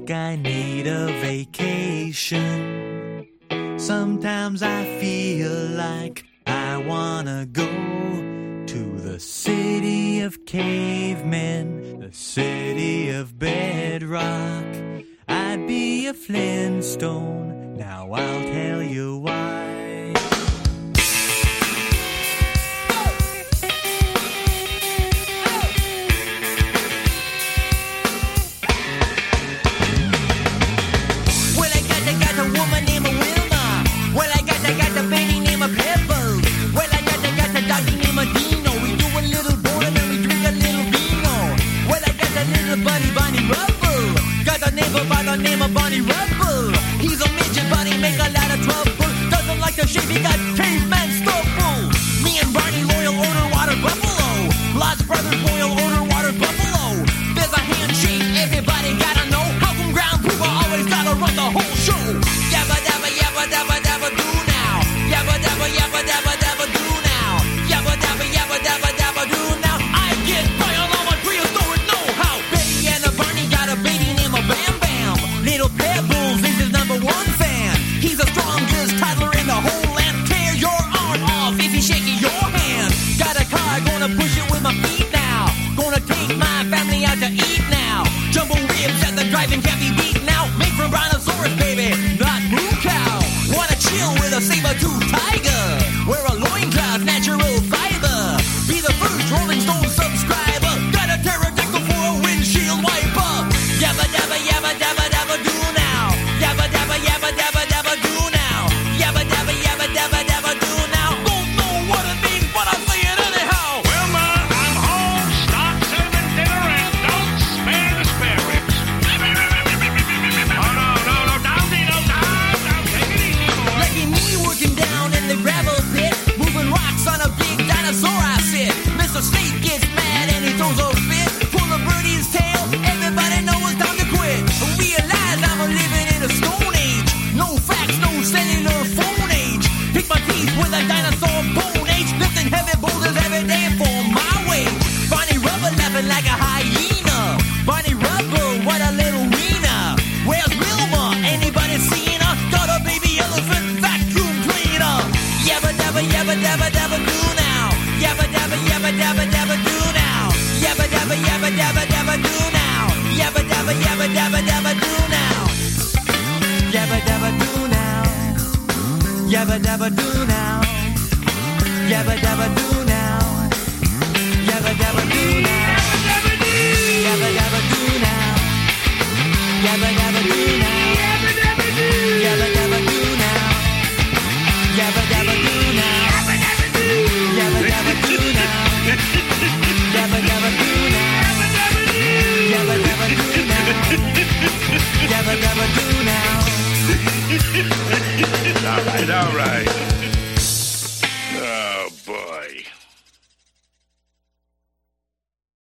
like I need a vacation. Sometimes I feel like I wanna go to the city of cavemen, the city of bedrock. I'd be a Flintstone, now I'll tell you why. By the name of Bonnie Rubble. He's a midget, but he make a lot of trouble. Doesn't like to shave, he got caveman stubble. Me and Barney loyal order water buffalo. Lots brothers loyal order water buffalo. There's a handshake, everybody gotta know. How come ground people always gotta run the whole show? Yabba dabba yabba dabba dabba do now. Yabba dabba yabba dabba dabba do now. Yabba dabba yabba dabba dabba do now. I get by on all my prehistoric know-how. Betty and a Barney got a baby named a Bam. Little Pebbles is his number one fan. He's the strongest toddler in the whole land. Tear your arm off if he's shaking your hand. Got a car, gonna push it with my feet now. Gonna take my family out to eat now. Jumbo ribs at the drive-in can't be beat now. Made from brontosaurus, baby, not moo cow. Wanna chill with a saber-toothed tiger. Wear a loincloth, natural fiber. Be the first Rolling Stone subscriber. Got a pterodactyl for a windshield wiper. Yabba dabba yabba dabba dabba do now. Yabba dabba yabba dabba dabba do now. Yabba dabba yabba dabba dabba do now. Don't know what it means, but I'll say it anyhow. Well, Ma, I'm home. Stop serving dinner and don't spare the spare ribs. Oh, no, down, Dino, down, take it easy, boy. Lucky me working down in the gravel pit, moving rocks on a big dinosaur I sit. Mr. Snake gets mad and he throws a fit. Pull a birdie's tail, everybody knows it's time to quit. Realize I'm living in a stone age. No facts, no cellular phone age. Pick my teeth with a dinosaur bone age. Lifting heavy boulders every day for my weight. Barney Rubble laughing like a hyena. Barney Rubble, what a little wiener. Where's Wilma? Anybody seen her? Got a baby elephant vacuum cleaner. Yabba dabba yabba dabba dabba do now. Yabba dabba yabba dabba dabba do now. Yabba dabba yabba dabba dabba do now. Yabba dabba yabba dabba dabba do now. Yabba dabba do now. Yabba dabba do now. Yabba dabba do now. Yabba dabba do now. Yabba dabba do now. Yabba dabba